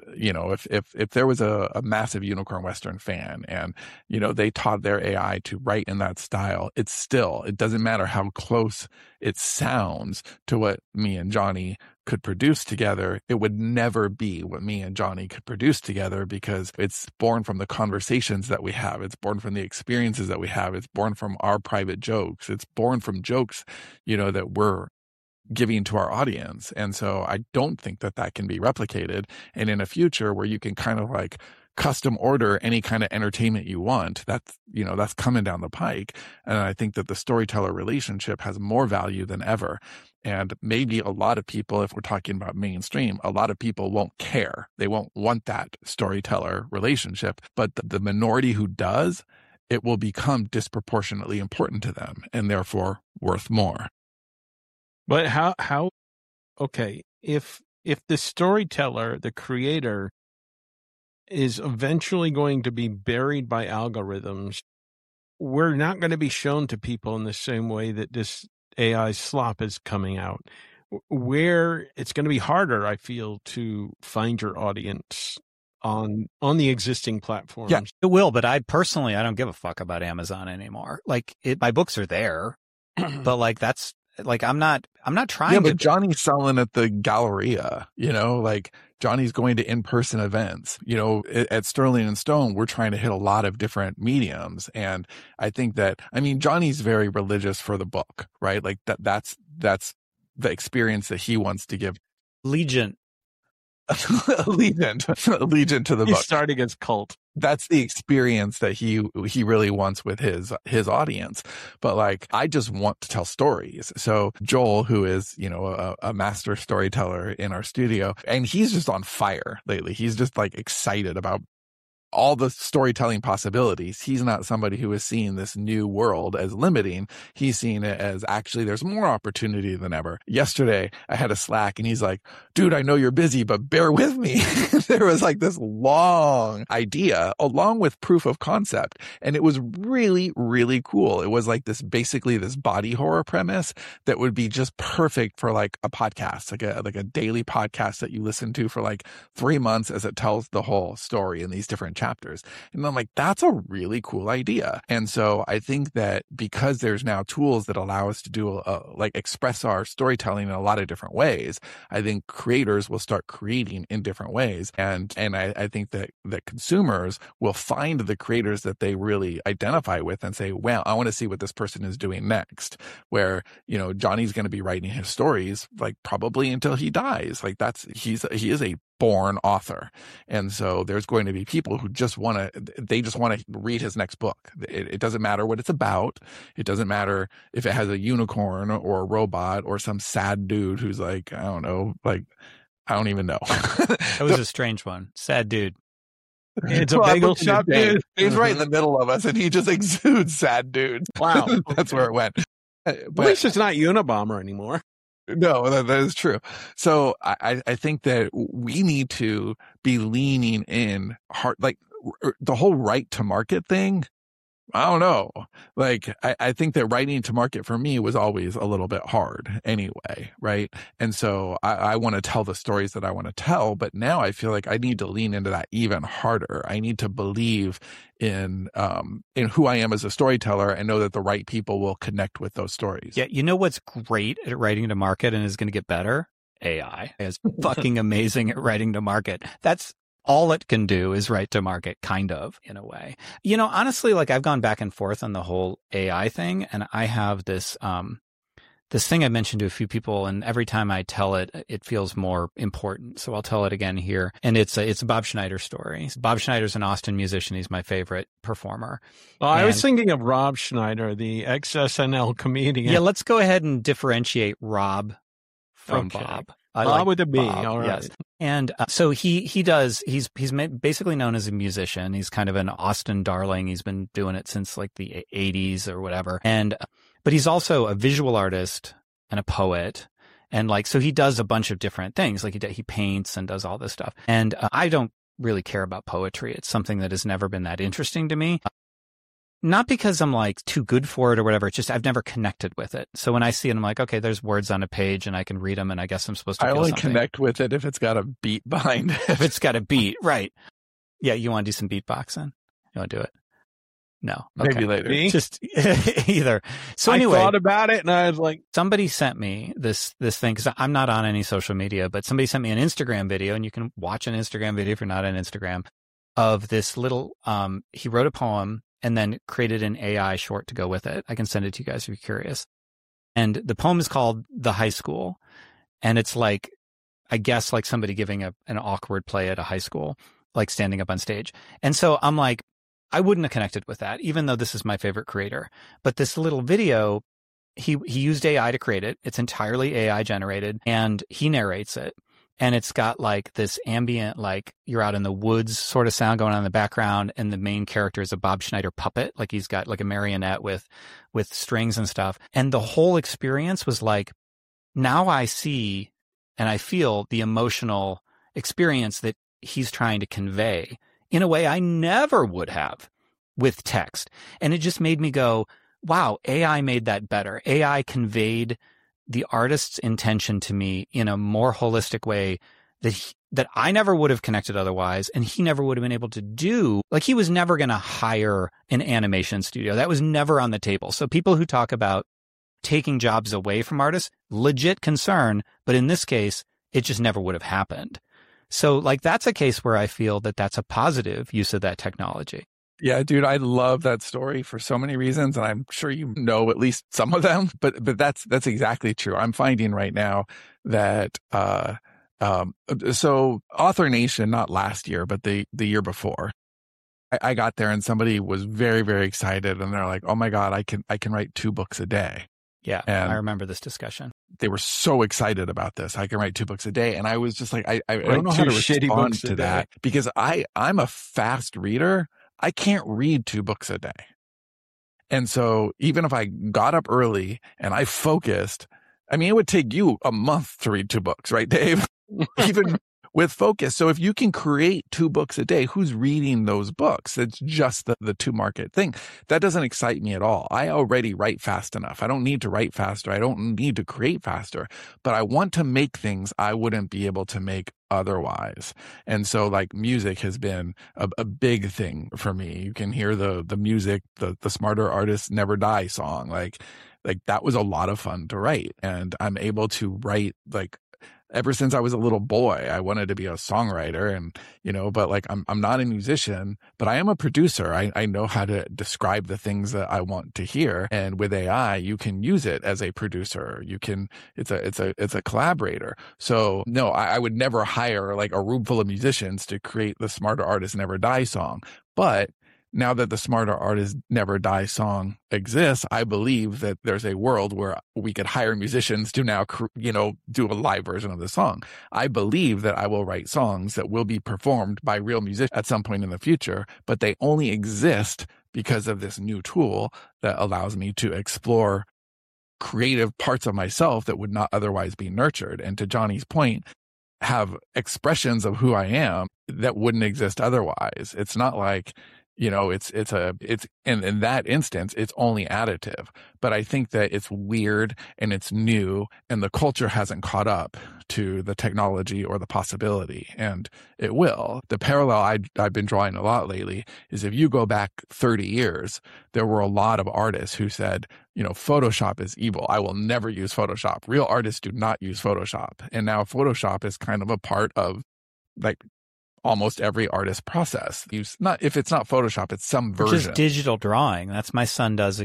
if there was a massive Unicorn Western fan and, they taught their AI to write in that style, it doesn't matter how close it sounds to what me and Johnny could produce together. It would never be what me and Johnny could produce together because it's born from the conversations that we have. It's born from the experiences that we have. It's born from our private jokes. It's born from jokes, that we're giving to our audience. And so I don't think that can be replicated. And in a future where you can kind of custom order any kind of entertainment you want. That's coming down the pike. And I think that the storyteller relationship has more value than ever. And maybe a lot of people, if we're talking about mainstream, a lot of people won't care. They won't want that storyteller relationship. But the minority who does, it will become disproportionately important to them and therefore worth more. But okay, if the storyteller, the creator, is eventually going to be buried by algorithms, we're not going to be shown to people in the same way that this AI slop is coming out, where it's going to be harder, I feel, to find your audience on the existing platforms. Yeah, it will, but I don't give a fuck about Amazon anymore. Like, my books are there, but like, that's like, I'm not trying to. But Johnny's selling at the Galleria, like Johnny's going to in-person events, at Sterling and Stone, we're trying to hit a lot of different mediums. And I think that, Johnny's very religious for the book, right? Like that's the experience that he wants to give. Allegiant to the book. He's starting his cult. That's the experience that he really wants with his audience. But like, I just want to tell stories. So Joel, who is, a master storyteller in our studio, and he's just on fire lately. He's just like excited about all the storytelling possibilities. He's not somebody who is seeing this new world as limiting. He's seeing it as actually there's more opportunity than ever. Yesterday, I had a Slack and he's like, dude, I know you're busy, but bear with me. There was like this long idea along with proof of concept. And it was really, really cool. It was like basically this body horror premise that would be just perfect for like a podcast, like a daily podcast that you listen to for like 3 months as it tells the whole story in these different chapters. And I'm like, that's a really cool idea. And so I think that because there's now tools that allow us to do like express our storytelling in a lot of different ways, I think creators will start creating in different ways. And I think that consumers will find the creators that they really identify with and say, well, I want to see what this person is doing next. Where, Johnny's going to be writing his stories like probably until he dies. Like he is a born author. And so there's going to be people who just want to read his next book. It doesn't matter what it's about. It doesn't matter if it has a unicorn or a robot or some sad dude who's like, I don't know, like, I don't even know. That was a strange one. Sad dude. It's a bagel shop dude. He's right in the middle of us and he just exudes sad dude. Wow. That's where it went. But at least it's not Unabomber anymore. No, that is true. So I think that we need to be leaning in hard, like the whole right to market thing. I don't know. Like, I think that writing to market for me was always a little bit hard anyway, right? And so I want to tell the stories that I want to tell, but now I feel like I need to lean into that even harder. I need to believe in who I am as a storyteller and know that the right people will connect with those stories. Yeah, you know what's great at writing to market and is going to get better? AI is fucking amazing at writing to market. That's all it can do is write to market, kind of, in a way. Honestly, like I've gone back and forth on the whole AI thing, and I have this this thing I mentioned to a few people, and every time I tell it, it feels more important. So I'll tell it again here. And it's a Bob Schneider story. Bob Schneider's an Austin musician. He's my favorite performer. Well, I was thinking of Rob Schneider, the ex-SNL comedian. Yeah, let's go ahead and differentiate Rob from Bob. Bob with a B. Bob, all right. Yes. And so he's basically known as a musician. He's kind of an Austin darling. He's been doing it since like the 80s or whatever. But he's also a visual artist and a poet. And like, so he does a bunch of different things. Like he paints and does all this stuff. And I don't really care about poetry. It's something that has never been that interesting to me. Not because I'm like too good for it or whatever. It's just I've never connected with it. So when I see it, I'm like, okay, there's words on a page and I can read them and I guess I'm supposed to feel something. I only connect with it if it's got a beat behind it. If it's got a beat, right. Yeah, you want to do some beatboxing? You want to do it? No. Okay. Maybe later. Me? Just either. So anyway. I thought about it and I was like. Somebody sent me this thing because I'm not on any social media, but somebody sent me an Instagram video, and you can watch an Instagram video if you're not on Instagram, of this little, he wrote a poem and then created an AI short to go with it. I can send it to you guys if you're curious. And the poem is called The High School. And it's like, I guess like somebody giving an awkward play at a high school. like standing up on stage. And so I'm like, I wouldn't have connected with that, even though this is my favorite creator. But this little video, he used AI to create it. It's entirely AI generated, and he narrates it. And it's got like this ambient, like you're out in the woods sort of sound going on in the background. And the main character is a Bob Schneider puppet. Like he's got like a marionette with strings and stuff. And the whole experience was like, now I see and I feel the emotional experience that he's trying to convey in a way I never would have with text. And it just made me go, wow, AI made that better. AI conveyed the artist's intention to me in a more holistic way that I never would have connected otherwise, and he never would have been able to do. Like, he was never going to hire an animation studio. That was never on the table. So people who talk about taking jobs away from artists, legit concern, but in this case, it just never would have happened. So like, that's a case where I feel that that's a positive use of that technology. Yeah, dude, I love that story for so many reasons, and I'm sure you know at least some of them. But that's exactly true. I'm finding right now that so Author Nation, not last year, but the year before, I got there and somebody was very, very excited, and they're like, "Oh my God, I can write 2 books a day." Yeah, and I remember this discussion. They were so excited about this. I can write 2 books a day, and I was just like, I don't know how to respond to that because I'm a fast reader. I can't read 2 books a day. And so even if I got up early and I focused, I mean, it would take you a month to read 2 books, right, Dave? Even with focus. So if you can create 2 books a day, who's reading those books? It's just the 2 market thing. That doesn't excite me at all. I already write fast enough. I don't need to write faster. I don't need to create faster, but I want to make things I wouldn't be able to make otherwise. And so like music has been a big thing for me. You can hear the music, the Smarter Artists Never Die song. Like that was a lot of fun to write. And I'm able to write like, ever since I was a little boy, I wanted to be a songwriter, and, but like, I'm not a musician, but I am a producer. I know how to describe the things that I want to hear. And with AI, you can use it as a producer. It's a collaborator. So no, I would never hire like a room full of musicians to create the Smarter Artists Never Die song. But now that the Smarter Artists Never Die song exists, I believe that there's a world where we could hire musicians to now, do a live version of the song. I believe that I will write songs that will be performed by real musicians at some point in the future, but they only exist because of this new tool that allows me to explore creative parts of myself that would not otherwise be nurtured. And to Johnny's point, have expressions of who I am that wouldn't exist otherwise. It's not like, it's in that instance, it's only additive. But I think that it's weird and it's new and the culture hasn't caught up to the technology or the possibility, and it will. The parallel I've been drawing a lot lately is if you go back 30 years, there were a lot of artists who said, Photoshop is evil. I will never use Photoshop. Real artists do not use Photoshop. And now Photoshop is kind of a part of like almost every artist process. If it's not Photoshop, it's some version. Which is digital drawing. That's my son does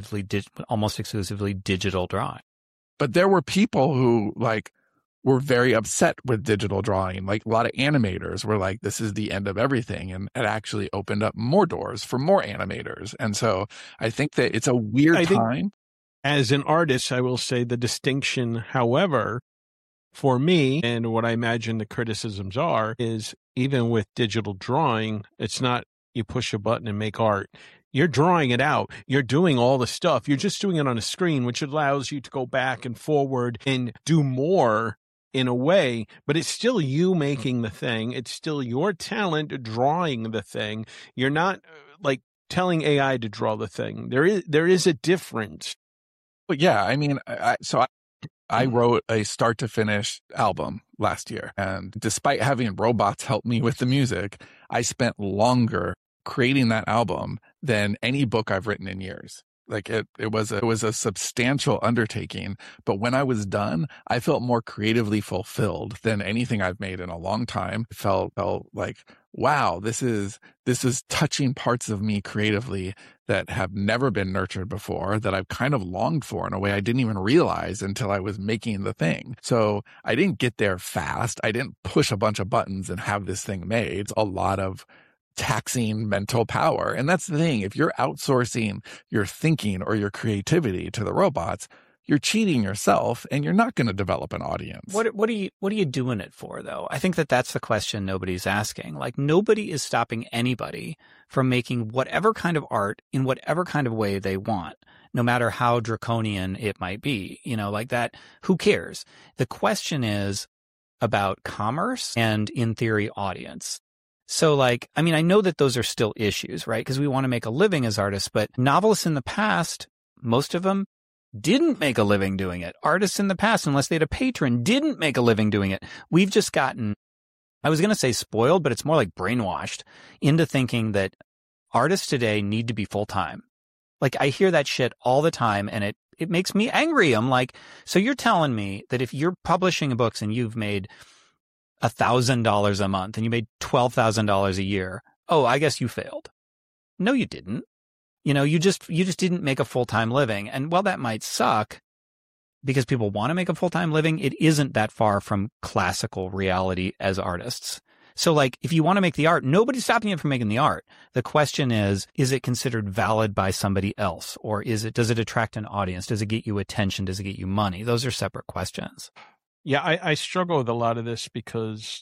almost exclusively digital drawing. But there were people who were very upset with digital drawing. Like a lot of animators were like, this is the end of everything. And it actually opened up more doors for more animators. And so I think that it's a weird time. As an artist, I will say the distinction, however, for me, and what I imagine the criticisms are, is even with digital drawing, it's not you push a button and make art. You're drawing it out. You're doing all the stuff. You're just doing it on a screen, which allows you to go back and forward and do more in a way, but it's still you making the thing. It's still your talent drawing the thing. You're not like telling AI to draw the thing. There is a difference. But yeah, I mean, I wrote a start to finish album last year, and despite having robots help me with the music, I spent longer creating that album than any book I've written in years. Like it was a substantial undertaking, but when I was done, I felt more creatively fulfilled than anything I've made in a long time. It felt like, wow, this is touching parts of me creatively that have never been nurtured before, that I've kind of longed for in a way I didn't even realize until I was making the thing. So I didn't get there fast. I didn't push a bunch of buttons and have this thing made. It's a lot of taxing mental power. And that's the thing. If you're outsourcing your thinking or your creativity to the robots, you're cheating yourself and you're not going to develop an audience. What are you doing it for, though? I think that's the question nobody's asking. Like, nobody is stopping anybody from making whatever kind of art in whatever kind of way they want, no matter how draconian it might be. Like that, who cares? The question is about commerce and, in theory, audience. So I know that those are still issues, right? Because we want to make a living as artists, but novelists in the past, most of them didn't make a living doing it. Artists in the past, unless they had a patron, didn't make a living doing it. We've just gotten, I was going to say spoiled, but it's more like brainwashed into thinking that artists today need to be full-time. Like, I hear that shit all the time, and it makes me angry. I'm like, so you're telling me that if you're publishing books and you've made $1,000 a month and you made $12,000 a year, oh, I guess you failed. No, you didn't. You just didn't make a full-time living. And while that might suck because people want to make a full-time living, it isn't that far from classical reality as artists. So if you want to make the art, nobody's stopping you from making the art. The question is it considered valid by somebody else? Or does it attract an audience? Does it get you attention? Does it get you money? Those are separate questions. Yeah, I struggle with a lot of this because,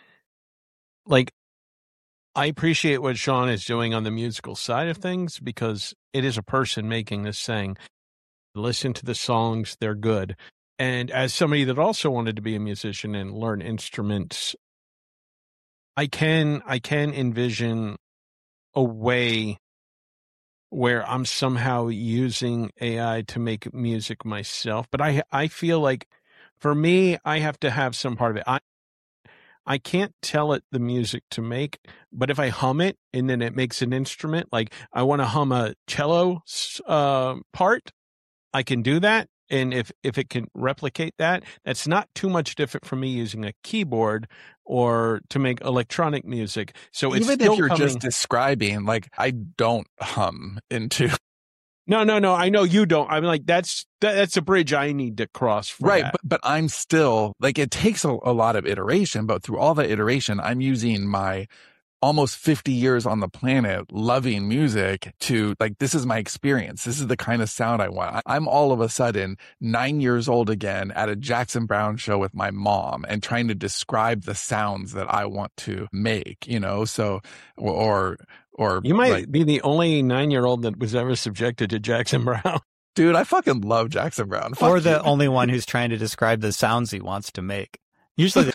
I appreciate what Sean is doing on the musical side of things because it is a person making this saying, listen to the songs, they're good. And as somebody that also wanted to be a musician and learn instruments, I can envision a way where I'm somehow using AI to make music myself. But I feel like, for me, I have to have some part of it. I can't tell it the music to make, but if I hum it and then it makes an instrument, like I want to hum a cello part, I can do that. And if it can replicate that, that's not too much different from me using a keyboard or to make electronic music. So it's even still if you're coming... just describing, I don't hum into... No. I know you don't. I'm like, that's a bridge I need to cross. Right. That. But I'm still it takes a lot of iteration, but through all that iteration, I'm using my almost 50 years on the planet loving music to this is my experience. This is the kind of sound I want. I'm all of a sudden 9 years old again at a Jackson Browne show with my mom and trying to describe the sounds that I want to make, so, or you might be the only 9-year-old that was ever subjected to Jackson Browne. Dude, I fucking love Jackson Browne. Or the only one who's trying to describe the sounds he wants to make. Usually.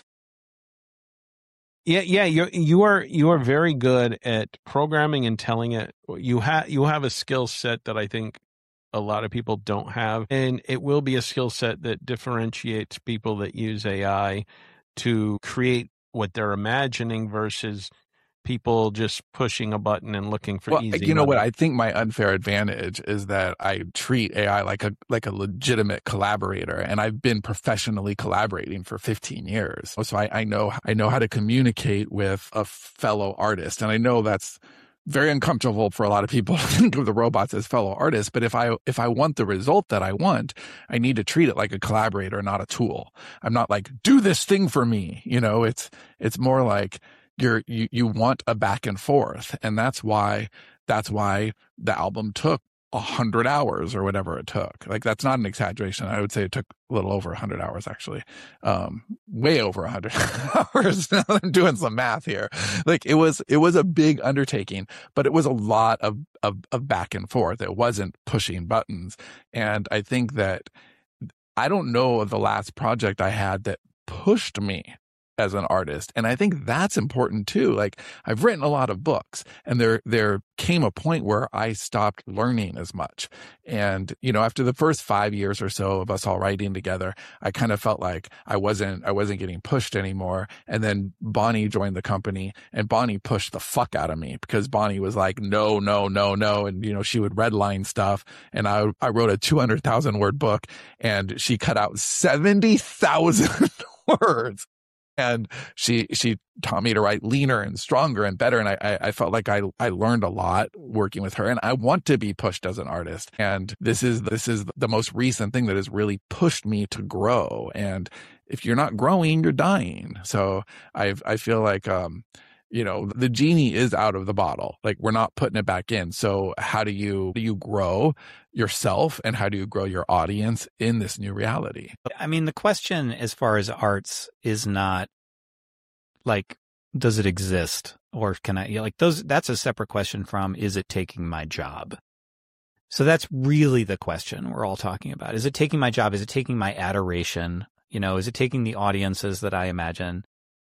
Yeah. You are very good at programming and telling it. You have a skill set that I think a lot of people don't have, and it will be a skill set that differentiates people that use AI to create what they're imagining versus people just pushing a button and looking for easy you know money. what I think my unfair advantage is that I treat AI like a legitimate collaborator, and I've been professionally collaborating for 15 years. So I know how to communicate with a fellow artist, and I know that's very uncomfortable for a lot of people to think of the robots as fellow artists. But if I want the result that I want, I need to treat it like a collaborator, not a tool. I'm not like, do this thing for me. It's more like you want a back and forth. And that's why the album took 100 hours or whatever it took. That's not an exaggeration. I would say it took a little over 100 hours, actually. Way over 100 hours. Now I'm doing some math here. It was a big undertaking, but it was a lot of back and forth. It wasn't pushing buttons. And I think that I don't know the last project I had that pushed me as an artist. And I think that's important too. Like, I've written a lot of books, and there came a point where I stopped learning as much. And, you know, after the first 5 years or so of us all writing together, I kind of felt like I wasn't getting pushed anymore. And then Bonnie joined the company, and Bonnie pushed the fuck out of me, because Bonnie was like, no. And, you know, she would redline stuff. And I wrote a 200,000 word book, and she cut out 70,000 words. And she taught me to write leaner and stronger and better. And I felt like I learned a lot working with her, and I want to be pushed as an artist. And this is the most recent thing that has really pushed me to grow. And if you're not growing, you're dying. So I feel like, you know, the genie is out of the bottle. Like, we're not putting it back in. So how do you grow yourself, and how do you grow your audience in this new reality? I mean, the question as far as arts is not like, does it exist, or can I, like, that's a separate question from, is it taking my job? So that's really the question we're all talking about. Is it taking my job? Is it taking my adoration? You know, is it taking the audiences that I imagine?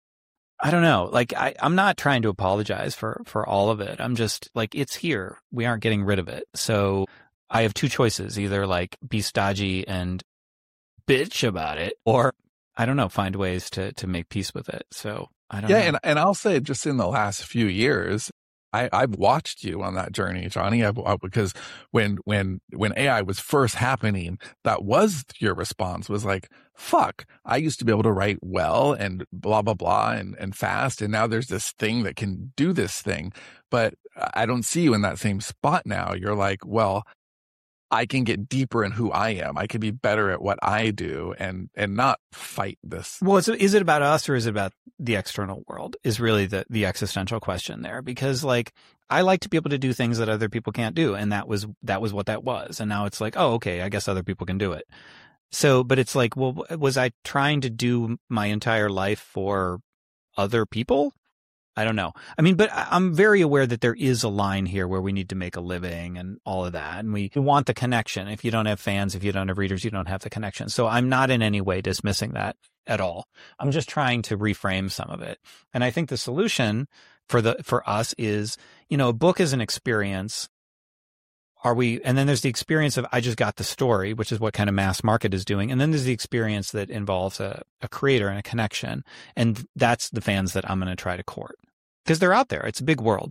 I don't know. Like, I'm not trying to apologize for all of it. I'm just like, it's here. We aren't getting rid of it. So I have two choices: either like be stodgy and bitch about it, or, I don't know, find ways to make peace with it. So I don't know. Yeah. And I'll say, just in the last few years, I've watched you on that journey, Johnny, because when AI was first happening, that was your response, was like, fuck, I used to be able to write well and blah, blah, blah, and fast. And now there's this thing that can do this thing. But I don't see you in that same spot now. You're like, well, I can get deeper in who I am. I can be better at what I do, and not fight this. Well, is it about us, or is it about the external world, is really the existential question there. Because, like, I like to be able to do things that other people can't do. And that was what that was. And now it's like, oh, okay, I guess other people can do it. So, but it's like, well, was I trying to do my entire life for other people? I don't know. I mean, but I'm very aware that there is a line here where we need to make a living and all of that. And we want the connection. If you don't have fans, if you don't have readers, you don't have the connection. So I'm not in any way dismissing that at all. I'm just trying to reframe some of it. And I think the solution for us is, you know, a book is an experience. And then there's the experience of, I just got the story, which is what kind of mass market is doing. And then there's the experience that involves a creator and a connection. And that's the fans that I'm going to try to court, because they're out there. It's a big world.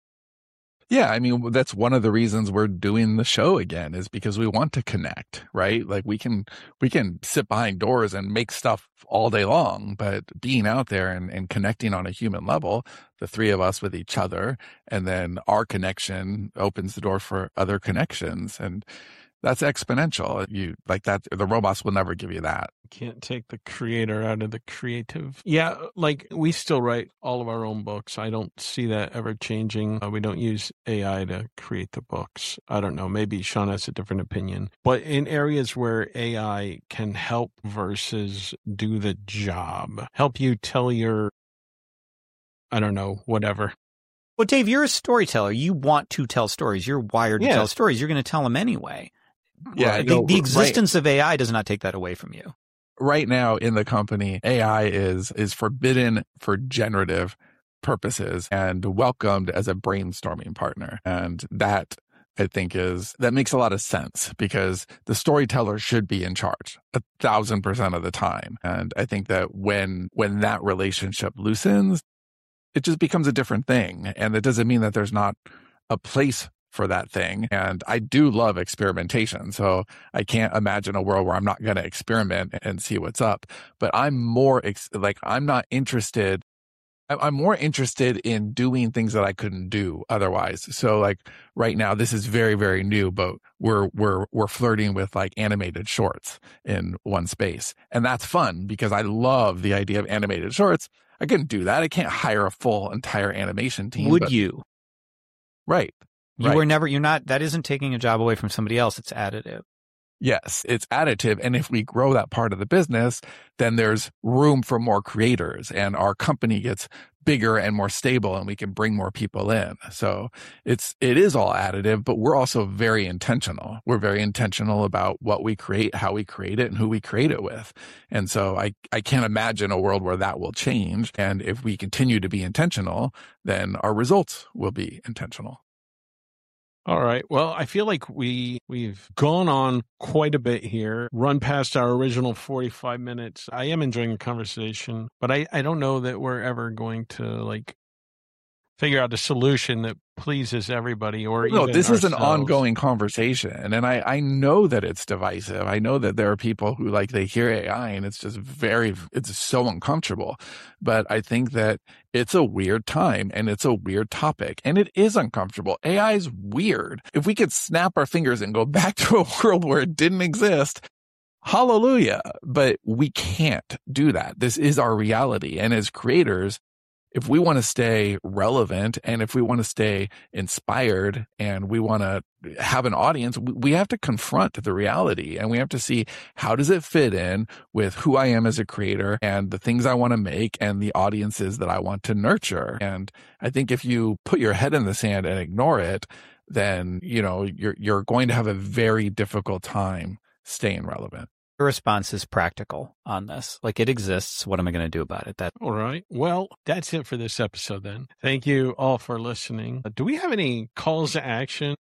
Yeah, I mean, that's one of the reasons we're doing the show again, is because we want to connect, right? Like, we can sit behind doors and make stuff all day long, but being out there and connecting on a human level, the three of us with each other, and then our connection opens the door for other connections. And that's exponential. You like that. The robots will never give you that. Can't take the creator out of the creative. Yeah, like, we still write all of our own books. I don't see that ever changing. We don't use AI to create the books. I don't know. Maybe Sean has a different opinion. But in areas where AI can help versus do the job, help you tell your, I don't know, whatever. Well, Dave, you're a storyteller. You want to tell stories. You're wired to tell stories. You're going to tell them anyway. Yeah, the existence of AI does not take that away from you. Right now in the company, AI is forbidden for generative purposes and welcomed as a brainstorming partner. And that, I think, that makes a lot of sense, because the storyteller should be in charge 1,000% of the time. And I think that when that relationship loosens, it just becomes a different thing. And that doesn't mean that there's not a place for that thing. And I do love experimentation. So I can't imagine a world where I'm not going to experiment and see what's up. But I'm more I'm not interested. I'm more interested in doing things that I couldn't do otherwise. So, like, right now, this is very, very new, but we're flirting with, like, animated shorts in one space. And that's fun, because I love the idea of animated shorts. I couldn't do that. I can't hire a full entire animation team. Would you? Right. You're not, that isn't taking a job away from somebody else. It's additive. Yes, it's additive. And if we grow that part of the business, then there's room for more creators, and our company gets bigger and more stable, and we can bring more people in. So it is all additive, but we're also very intentional. We're very intentional about what we create, how we create it, and who we create it with. And so I can't imagine a world where that will change. And if we continue to be intentional, then our results will be intentional. All right. Well, I feel like we've gone on quite a bit here, run past our original 45 minutes. I am enjoying the conversation, but I don't know that we're ever going to figure out a solution that pleases everybody or even this is an ourselves. ongoing conversation. And I know that it's divisive. I know that there are people who they hear AI and it's just it's so uncomfortable. But I think that it's a weird time and it's a weird topic and it is uncomfortable. AI is weird. If we could snap our fingers and go back to a world where it didn't exist, hallelujah. But we can't do that. This is our reality. And as creators, if we want to stay relevant and if we want to stay inspired and we want to have an audience, we have to confront the reality and we have to see how does it fit in with who I am as a creator and the things I want to make and the audiences that I want to nurture. And I think if you put your head in the sand and ignore it, then, you're going to have a very difficult time staying relevant. Your response is practical on this. It exists. What am I going to do about it? All right. Well, that's it for this episode then. Thank you all for listening. Do we have any calls to action?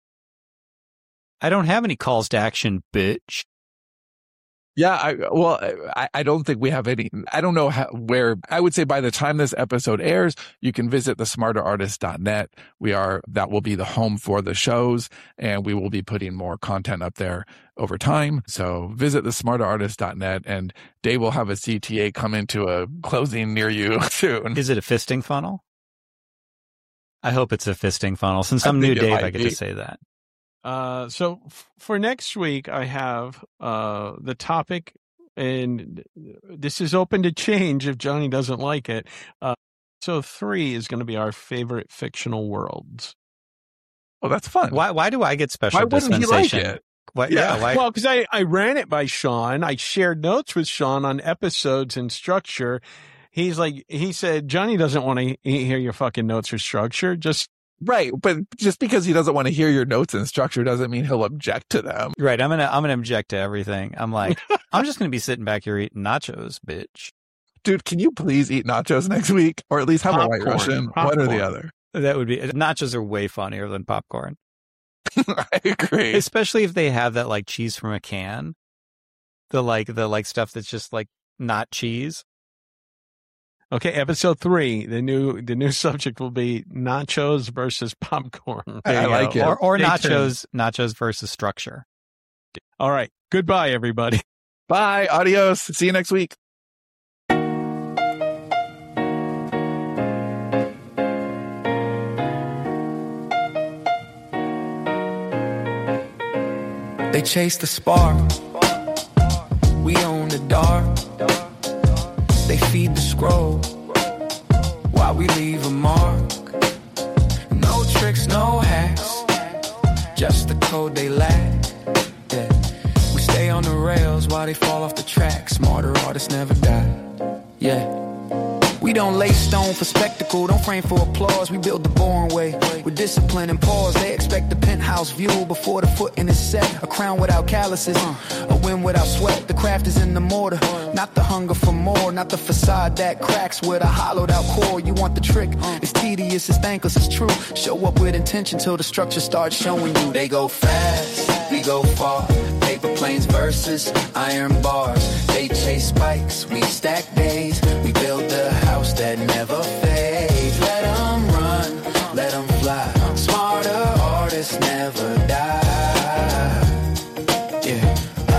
I don't have any calls to action, bitch. Yeah, I don't think we have any. I don't know where. I would say by the time this episode airs, you can visit thesmarterartist.net. That will be the home for the shows, and we will be putting more content up there over time. So visit thesmarterartist.net, and Dave will have a CTA come into a closing near you soon. Is it a fisting funnel? I hope it's a fisting funnel. Since I'm new, Dave, I get to say that. So for next week, I have the topic, and this is open to change if Johnny doesn't like it. So 3 is going to be our favorite fictional worlds. Oh, that's fun. Why do I get special dispensation? Why wouldn't he like it? Why? Well, because I ran it by Sean. I shared notes with Sean on episodes and structure. He said, Johnny doesn't want to hear your fucking notes or structure. Right, but just because he doesn't want to hear your notes and structure doesn't mean he'll object to them. Right, I'm gonna object to everything. I'm I'm just gonna be sitting back here eating nachos, bitch. Dude, can you please eat nachos next week, or at least have a White Russian, one or the other? That would be nachos are way funnier than popcorn. I agree, especially if they have that cheese from a can, the stuff that's just not cheese. Okay, episode 3, the new subject will be nachos versus popcorn. I like it. Or nachos versus structure. All right. Goodbye, everybody. Bye. Adios. See you next week. They chase the spark. We own the dark. They feed the scroll while we leave a mark. No tricks, no hacks, just the code they lack. Yeah. We stay on the rails while they fall off the track. Smarter artists never die. Yeah. We don't lay stone for spectacle, don't frame for applause. We build the boring way with discipline and pause. They expect the penthouse view before the footing is set. A crown without calluses, a win without sweat. The craft is in the mortar, not the hunger for more. Not the facade that cracks with a hollowed out core. You want the trick, it's tedious, it's thankless, it's true. Show up with intention till the structure starts showing you. They go fast, we go far. Paper planes versus iron bars. They chase spikes, we stack days. We build the house that never fades. Let them run, let them fly. Smarter artists never die. Yeah.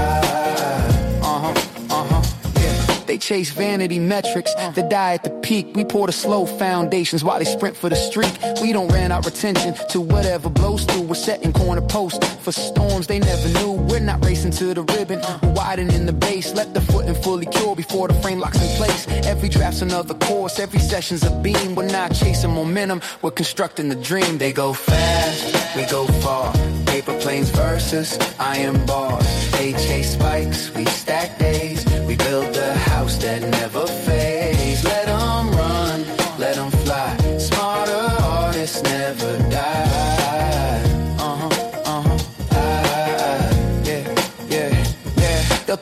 They chase vanity metrics that die at the peak. We pour the slow foundations while they sprint for the streak. We don't ran out retention to whatever blows through. We're setting corner posts for storms they never knew. We're not racing to the ribbon, we're widening the base. Let the footing fully cure before the frame locks in place. Every draft's another course, every session's a beam. We're not chasing momentum, we're constructing the dream. They go fast, we go far. Paper planes versus iron bars. They chase spikes, we stack days. We build the house that never fades. Let them run, let them fly.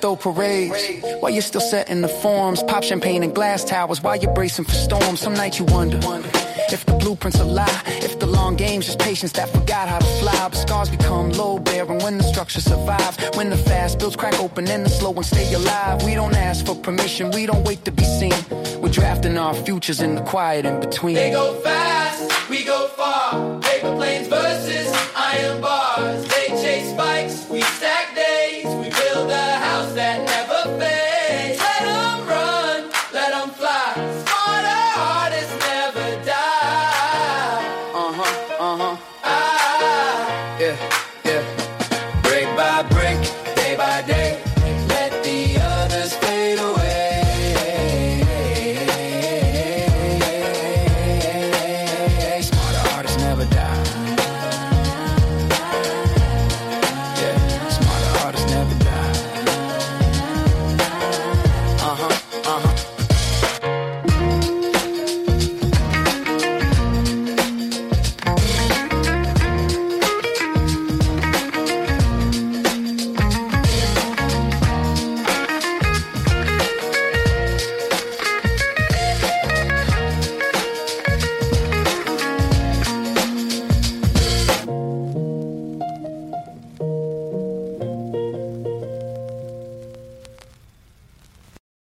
throw parades while you're still setting the forms. Pop champagne and glass towers while you're bracing for storms. Some nights you wonder if the blueprint's a lie, if the long game's just patience that forgot how to fly. But scars become low bearing when the structure survives. When the fast builds crack open and the slow ones stay alive. We don't ask for permission, we don't wait to be seen. We're drafting our futures in the quiet in between. They go fast, we go far. Paper planes versus iron bars.